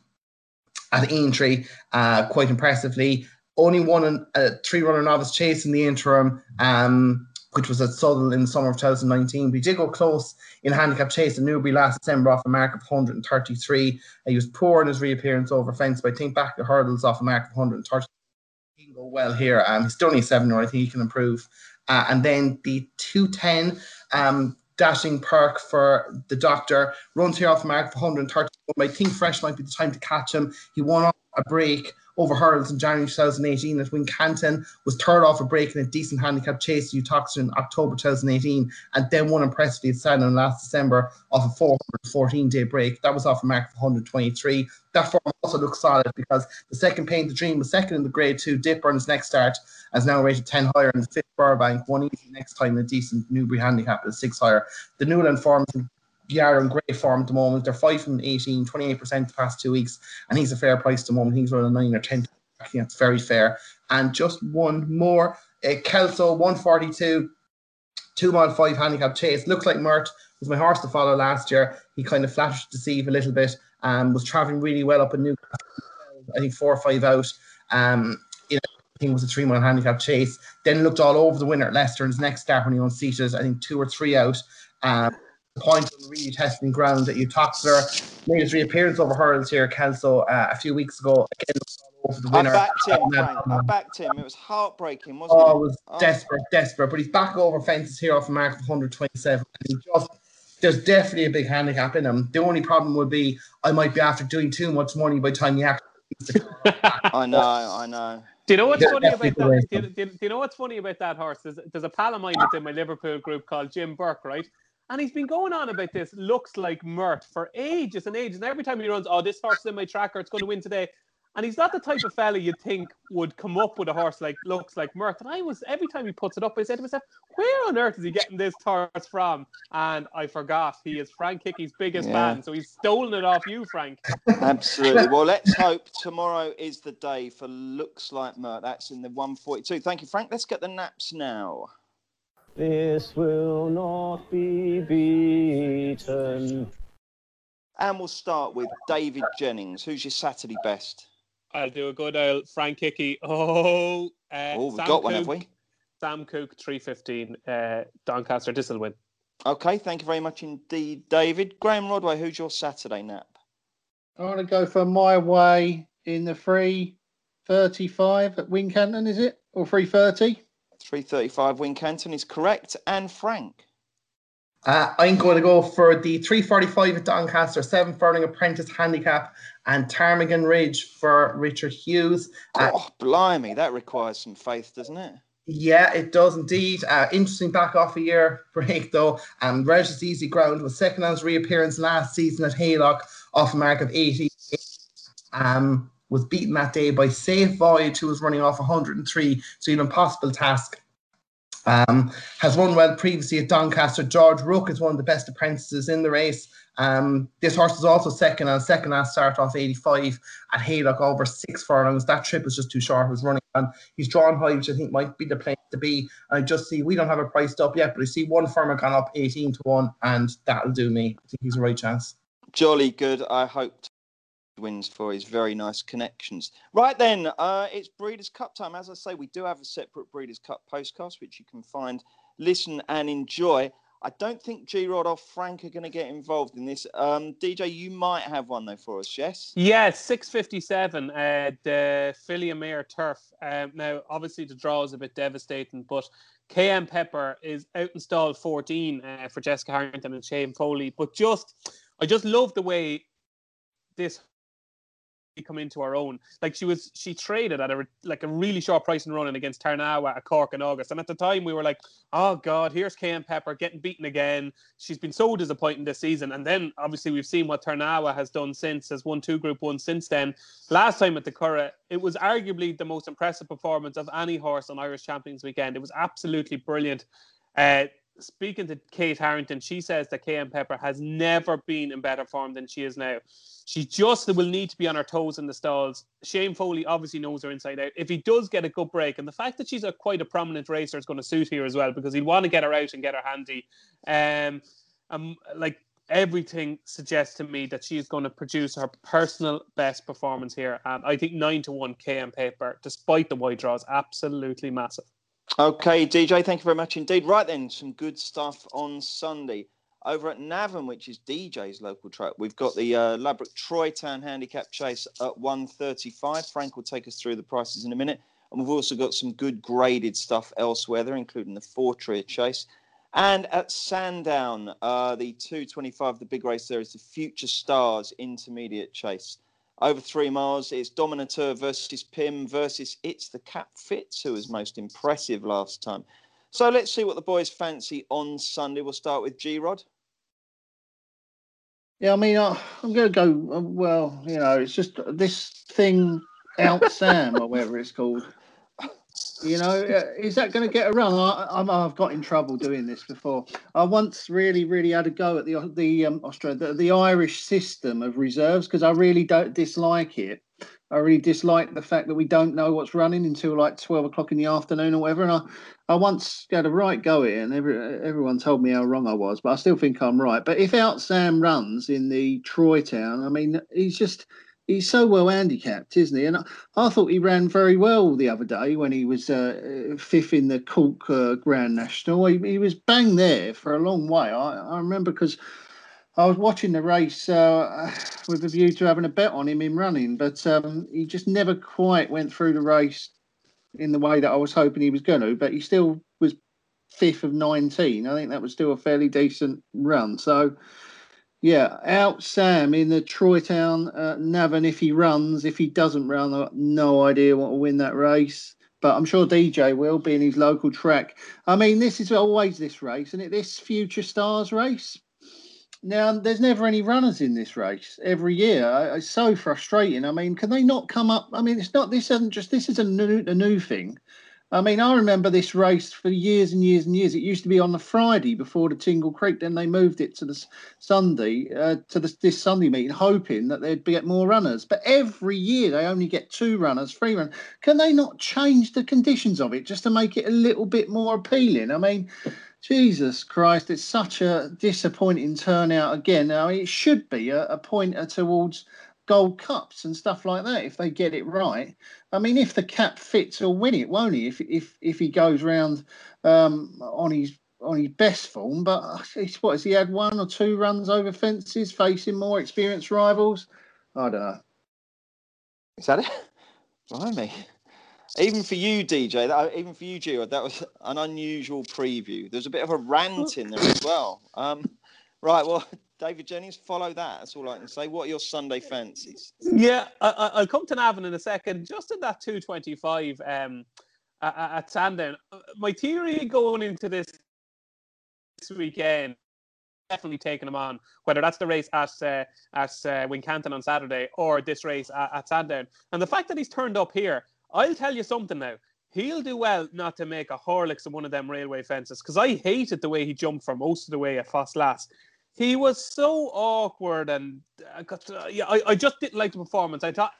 at Aintree uh, quite impressively. Only won a three-runner novice chase in the interim, um, which was at Southwell in the summer of twenty nineteen. But he did go close in a handicap chase at Newbury last December off a mark of one hundred thirty-three. Uh, he was poor in his reappearance over fence, but I think back the hurdles off a mark of one hundred thirty. He can go well here. Um, he's still only seven, or I think he can improve. Uh, and then the two ten um, dashing perk for the Doctor runs here off a mark of one hundred thirty. I think fresh might be the time to catch him. He won off a break over hurdles in January twenty eighteen at Wincanton, was third off a break in a decent handicap chase at Uttoxeter in October twenty eighteen, and then won impressively at Sandown last December off a four hundred fourteen day break. That was off a mark of one hundred twenty-three. That form also looks solid because the second Paint the Dream was second in the grade two Dipper on his next start, as now rated ten higher, and the fifth Burbank won easy next time in a decent Newbury handicap at six higher. The Newland form Yarra in great form at the moment. They're five from eighteen, twenty-eight percent the past two weeks, and he's a fair price at the moment. He's running nine or ten. I think that's very fair. And just one more, uh, Kelso one forty-two, two mile five handicap chase. Looks like Mert was my horse to follow last year. He kind of flattered to deceive a little bit. Um, was travelling really well up in Newcastle. I think four or five out. Um, you know, I think it was a three mile handicap chase. Then looked all over the winner at Leicester in his next start when he unseated. I think two or three out. Um, point on really testing ground at Uttoxeter. Made his reappearance over hurdles here, Kelso, uh, a few weeks ago. Again, all over the winner. I backed him, Frank. I backed him. It was heartbreaking, wasn't oh, it? it was oh. desperate, desperate. But he's back over fences here off a mark of one hundred twenty-seven. And he just, there's definitely a big handicap in him. The only problem would be I might be after doing too much money by the time you actually. I know, I know. Do you know what's yeah, funny about that? Do you, do, you, do you know what's funny about that horse? There's, there's a pal of mine that's in my Liverpool group called Jim Burke, right? And he's been going on about this looks like Mert for ages and ages. And every time he runs, oh, this horse is in my tracker, it's going to win today. And he's not the type of fella you'd think would come up with a horse like looks like Mert. And I was, every time he puts it up, I said to myself, where on earth is he getting this horse from? And I forgot. He is Frank Hickey's biggest yeah. fan. So he's stolen it off you, Frank. Absolutely. Well, let's hope tomorrow is the day for looks like Mert. That's in the one forty-two. Thank you, Frank. Let's get the naps now. This will not be beaten. And we'll start with David Jennings. Who's your Saturday best? I'll do a good old Frank Hickey. Oh, uh, oh we've Sam got Cook, one, have we? Sam Cook, three fifteen. Uh, Doncaster, this will win. Okay, thank you very much indeed, David. Graham Rodway, who's your Saturday nap? I want to go for My Way in the three thirty-five at Wincanton, is it? Or three thirty? three thirty-five Wincanton is correct. And Frank? Uh, I'm going to go for the three forty-five at Doncaster, seven Furlong Apprentice Handicap, and Ptarmigan Ridge for Richard Hughes. Uh, oh, blimey, that requires some faith, doesn't it? Yeah, it does indeed. Uh, interesting back off a year break, though. Um, Regis Easy Ground was second on his reappearance last season at Haylock off a mark of eighty. Um, was beaten that day by Safe Voyage, who was running off one hundred three, so an impossible task Um, has run well previously at Doncaster. George Rook is one of the best apprentices in the race. Um, this horse is also second on second last start off eighty-five at Haydock over six furlongs. That trip was just too short. It was running on. He's drawn high, which I think might be the place to be. I just see we don't have it priced up yet, but I see one firm gone up eighteen to one, and that'll do me. I think he's a right chance. Jolly good. I hope wins for his very nice connections. Right then, uh, it's Breeders' Cup time. As I say, we do have a separate Breeders' Cup postcast, which you can find, listen and enjoy. I don't think G-Rod or Frank are going to get involved in this. Um, D J, you might have one, though, for us, yes? Yeah, six fifty-seven, uh, the Philly-Amir Turf. Um, now, obviously, the draw is a bit devastating, but K M Pepper is out in stall fourteen uh, for Jessica Harrington and Shane Foley. But just, I just love the way this come into her own. Like she was, she traded at a like a really short price and running against Tarnawa at Cork in August. And at the time, we were like, "Oh God, here's K M Pepper getting beaten again." She's been so disappointing this season. And then obviously we've seen what Tarnawa has done since, has won two Group One since then. Last time at the Curragh, it was arguably the most impressive performance of any horse on Irish Champions Weekend. It was absolutely brilliant. Uh, Speaking to Kate Harrington, she says that K M Pepper has never been in better form than she is now. She just will need to be on her toes in the stalls. Shane Foley obviously knows her inside out. If he does get a good break, and the fact that she's a quite a prominent racer is going to suit here as well, because he'd want to get her out and get her handy. Um, um, like everything suggests to me that she's going to produce her personal best performance here. And I think nine to one K M Pepper, despite the wide draws, absolutely massive. Okay, D J, thank you very much indeed. Right then, some good stuff on Sunday. Over at Navan, which is D J's local track, we've got the uh, Ladbroke Troy Town Handicap Chase at one thirty-five. Frank will take us through the prices in a minute. And we've also got some good graded stuff elsewhere there, including the Fortria Chase. And at Sandown, uh, the two twenty-five, the big race there is the Future Stars Intermediate Chase. Over three miles, it's Dominateur versus Pim versus It's the Cap Fits, who was most impressive last time. So let's see what the boys fancy on Sunday. We'll start with G-Rod. Yeah, I mean, I, I'm going to go, uh, well, you know, it's just this thing, Out Sam, or whatever it's called. You know, is that going to get a run? I, I'm, I've got in trouble doing this before. I once really, really had a go at the the um, Australia, the, the Irish system of reserves, because I really don't dislike it. I really dislike the fact that we don't know what's running until like twelve o'clock in the afternoon or whatever. And I, I once had a right go at it, and every, everyone told me how wrong I was, but I still think I'm right. But if Out Sam runs in the Troy Town, I mean, he's just... he's so well handicapped, isn't he? And I, I thought he ran very well the other day when he was uh, fifth in the Cork uh, Grand National. He, he was bang there for a long way. I, I remember because I was watching the race uh, with a view to having a bet on him in running, but um, he just never quite went through the race in the way that I was hoping he was going to, but he still was fifth of nineteen. I think that was still a fairly decent run. So... yeah, Out Sam in the Troy Town, uh, Navan, if he runs. If he doesn't run, I've got no idea what will win that race. But I'm sure D J will be in his local track. I mean, this is always this race, isn't it? This Future Stars race. Now, there's never any runners in this race every year. It's so frustrating. I mean, can they not come up? I mean, it's not, this isn't just, this is a new, a new thing. I mean, I remember this race for years and years and years. It used to be on the Friday before the Tingle Creek. Then they moved it to the Sunday, uh, to the, this Sunday meeting, hoping that they'd get more runners. But every year they only get two runners, three runners. Can they not change the conditions of it just to make it a little bit more appealing? I mean, Jesus Christ, it's such a disappointing turnout again. Now, it should be a, a pointer towards Gold Cups and stuff like that if they get it right. I mean, if the Cap Fits, he'll win it, won't he? If if if he goes round um, on his on his best form. But it's, what has he had, one or two runs over fences, facing more experienced rivals? I don't know. Is that it? Blimey. Even for you, D J, that, even for you, Gio, that was an unusual preview. There's a bit of a rant in there as well. Um, right, well, David Jennings, follow that. That's all I can say. What are your Sunday fancies? Yeah, I, I'll come to Navan in a second. Just in that two twenty-five um, at, at Sandown, my theory going into this, this weekend, definitely taking him on, whether that's the race at uh, at uh, Wincanton on Saturday or this race at, at Sandown. And the fact that he's turned up here, I'll tell you something now. he'll do well not to make a Horlicks of one of them railway fences, because I hated the way he jumped for most of the way at Fosslas. He was so awkward, and I got to, yeah, I, I just didn't like the performance. I thought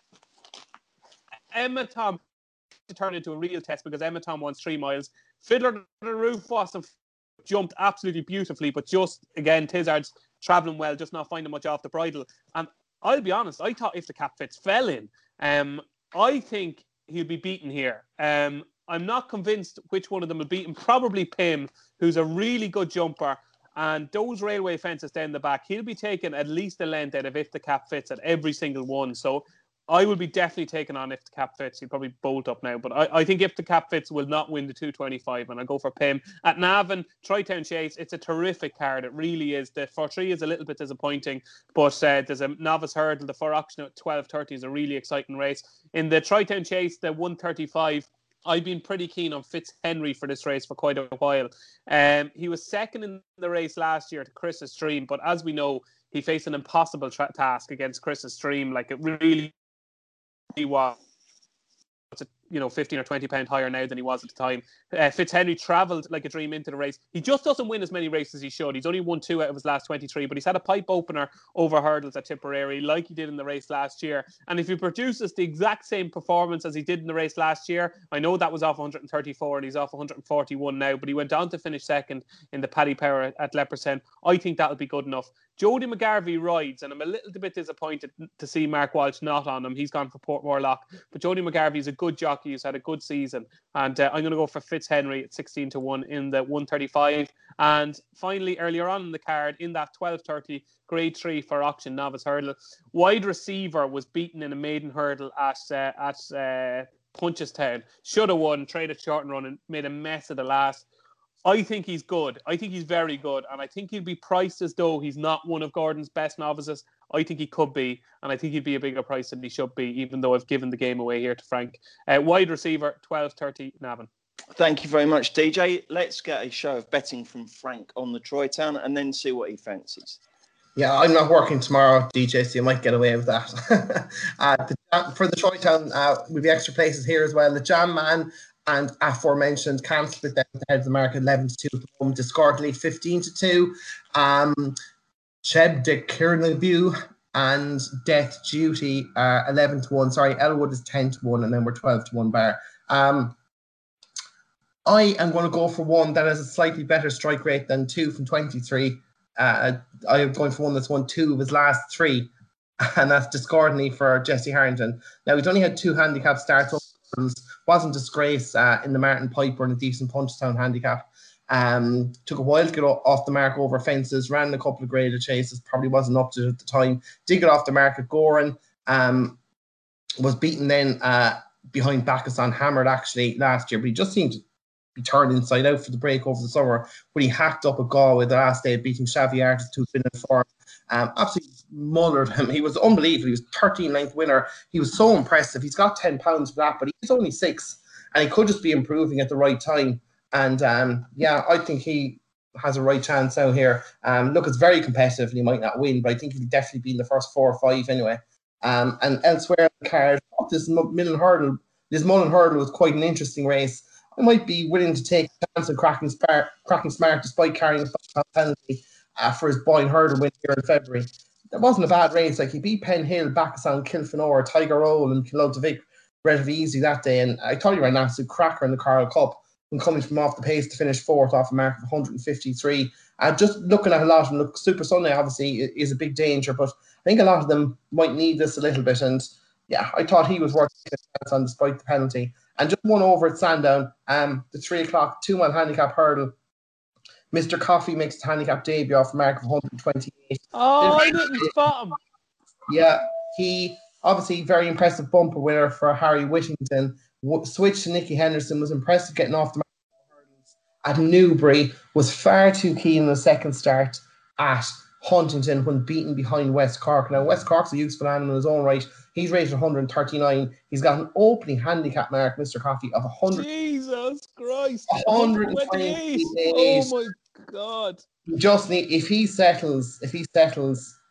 Emma Tom to turn into a real test, because Emma Tom wants three miles. Fiddler to the Roof wasn't jumped absolutely beautifully, but just again Tizard's travelling well, just not finding much off the bridle. And I'll be honest, I thought If the Cap Fits fell in. Um, I think he'll be beaten here. Um, I'm not convinced which one of them will beat him. Probably Pim, who's a really good jumper. And those railway fences down the back, he'll be taking at least a length out of If the Cap Fits at every single one. So I will be definitely taking on If the Cap Fits. He'll probably bolt up now. But I, I think If the Cap Fits will not win the two twenty-five, and I'll go for Pim. At Navan, Tri-Town Chase, it's a terrific card. It really is. The four three is a little bit disappointing, but uh, there's a novice hurdle. The four auction at twelve thirty is a really exciting race. In the Tri-Town Chase, the one thirty-five, I've been pretty keen on Fitzhenry for this race for quite a while. Um, he was second in the race last year to Chris's Dream, but as we know, he faced an impossible tra- task against Chris's Dream. Like, it really was, you know, fifteen or twenty pound higher now than he was at the time. Uh, Fitzhenry travelled like a dream into the race. He just doesn't win as many races as he should. He's only won two out of his last twenty-three, but he's had a pipe opener over hurdles at Tipperary like he did in the race last year. And if he produces the exact same performance as he did in the race last year, I know that was off one thirty-four and he's off one forty-one now, but he went on to finish second in the Paddy Power at Leopardstown. I think that'll be good enough. Jody McGarvey rides, and I'm a little bit disappointed to see Mark Walsh not on him. He's gone for Portmore. But Jody McGarvey is a good jockey. He's had a good season. And uh, I'm going to go for Fitzhenry at sixteen to one in the one thirty-five. And finally, earlier on in the card, in that twelve thirty, grade three for auction novice hurdle, Wide Receiver was beaten in a maiden hurdle at, uh, at uh, Punchestown. Should have won, traded short and run, and made a mess of the last. I think he's good. I think he's very good. And I think he'll be priced as though he's not one of Gordon's best novices. I think he could be. And I think he'd be a bigger price than he should be, even though I've given the game away here to Frank. Uh, Wide Receiver, twelve thirty, Navan. Thank you very much, D J. Let's get a show of betting from Frank on the Troy Town and then see what he fancies. Yeah, I'm not working tomorrow, D J, so you might get away with that. uh, the, for the Troy Town, uh, we'll be extra places here as well. The Jam Man and aforementioned can't split down the head of the market eleven to two at the moment. Discordly fifteen to two. Um, Cheb de Kirnabu and Death Duty uh, eleven to one. Sorry, Elwood is ten to one, and then we're twelve to one bar. Um, I am going to go for one that has a slightly better strike rate than two from twenty-three. Uh, I am going for one that's won two of his last three, and that's Discordantly for Jesse Harrington. Now, he's only had two handicap starts. Wasn't disgrace uh, in the Martin Piper and a decent Punchestown handicap. Um, took a while to get off the mark over fences, ran a couple of graded chases, probably wasn't up to it at the time. Did get off the mark at Goran. Um, was beaten then uh, behind Bacchus on Hammered actually last year, but he just seemed to be turned inside out for the break over the summer when he hacked up a Galway the last day, beating Xavi Artist, who's been in form. Um, absolutely mullered him. He was unbelievable. He was thirteen-ninth winner. He was so impressive. He's got ten pounds for that, but he's only six, and he could just be improving at the right time. And um, yeah, I think he has a right chance out here. Um, look, it's very competitive, and he might not win, but I think he'll definitely be in the first four or five anyway. Um, and elsewhere in the card, this Mullen Hurdle, this Mullen Hurdle was quite an interesting race. I might be willing to take a chance on cracking, Spar- cracking smart despite carrying a penalty uh, for his Boyne Hurdle win here in February. That wasn't a bad race. Like, he beat Penn Hill, Bacchus, Kilfenor, Tiger Roll, and Kiloltavic relatively easy that day. And I tell you right now, it's a cracker in the Carl Cup. And coming from off the pace to finish fourth off a mark of one fifty-three. Uh, just looking at a lot of them, look, Super Sunday obviously is a big danger, but I think a lot of them might need this a little bit. And yeah, I thought he was worth taking a chance on despite the penalty. And just one over at Sandown, um, the three o'clock two mile handicap hurdle. Mister Coffey makes the handicap debut off a mark of one twenty-eight. Oh, I didn't spot him. Yeah, he obviously very impressive bumper winner for Harry Whittington. W- switched to Nicky Henderson, was impressive getting off the mark at Newbury, was far too keen in the second start at Huntington when beaten behind West Cork. Now, West Cork's a useful animal in his own right. He's rated one thirty-nine. He's got an opening handicap mark, Mister Coffey, of one hundred. Jesus Christ. one twenty-eight. Oh my God. Just need, if he settles, if he settles,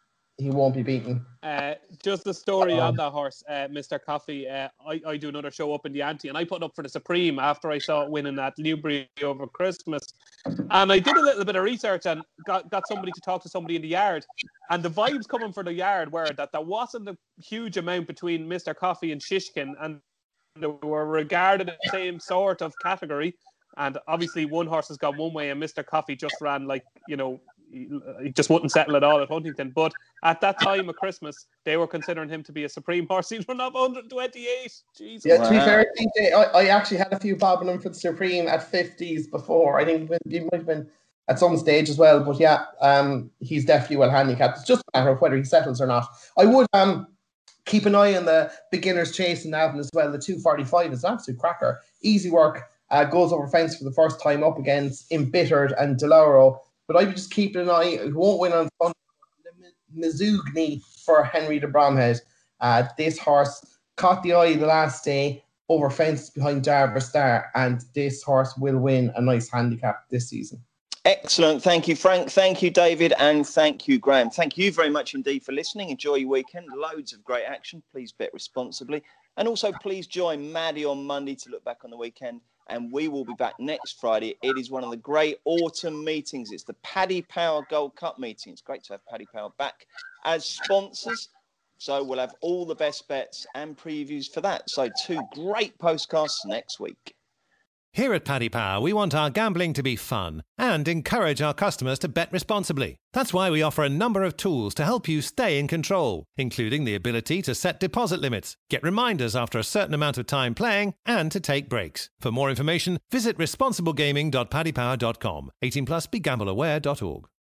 he won't be beaten. Uh, just a story on that horse, uh, Mister Coffee. Uh, I, I do another show up in the Ante, and I put up for the Supreme after I saw it winning at Newbury over Christmas. And I did a little bit of research and got, got somebody to talk to somebody in the yard. And the vibes coming for the yard were that there wasn't a huge amount between Mister Coffee and Shishkin, and they were regarded as the same sort of category. And obviously one horse has gone one way and Mister Coffee just ran like, you know, he just wouldn't settle at all at Huntington. But at that time of Christmas, they were considering him to be a Supreme horse. He's run up one twenty-eight. Jesus. Yeah, to be fair, I, think they, I, I actually had a few bobbing him for the Supreme at fifties before. I think he might have been at some stage as well. But yeah, um, he's definitely well handicapped. It's just a matter of whether he settles or not. I would um keep an eye on the beginner's chase in Navan as well. The two forty-five is an absolute cracker. Easy work. Uh, goes over fence for the first time up against Embittered and Delaro. But I would just keep an eye. Who won't win on Sunday? Mizugni for Henry de Bromhead. Uh, this horse caught the eye the last day over fence behind Darver Star, and this horse will win a nice handicap this season. Excellent. Thank you, Frank. Thank you, David. And thank you, Graham. Thank you very much indeed for listening. Enjoy your weekend. Loads of great action. Please bet responsibly. And also, please join Maddie on Monday to look back on the weekend. And we will be back next Friday. It is one of the great autumn meetings. It's the Paddy Power Gold Cup meeting. It's great to have Paddy Power back as sponsors. So we'll have all the best bets and previews for that. So two great postcasts next week. Here at Paddy Power, we want our gambling to be fun and encourage our customers to bet responsibly. That's why we offer a number of tools to help you stay in control, including the ability to set deposit limits, get reminders after a certain amount of time playing, and to take breaks. For more information, visit responsible gaming dot paddy power dot com. eighteen plus, be gamble aware dot org.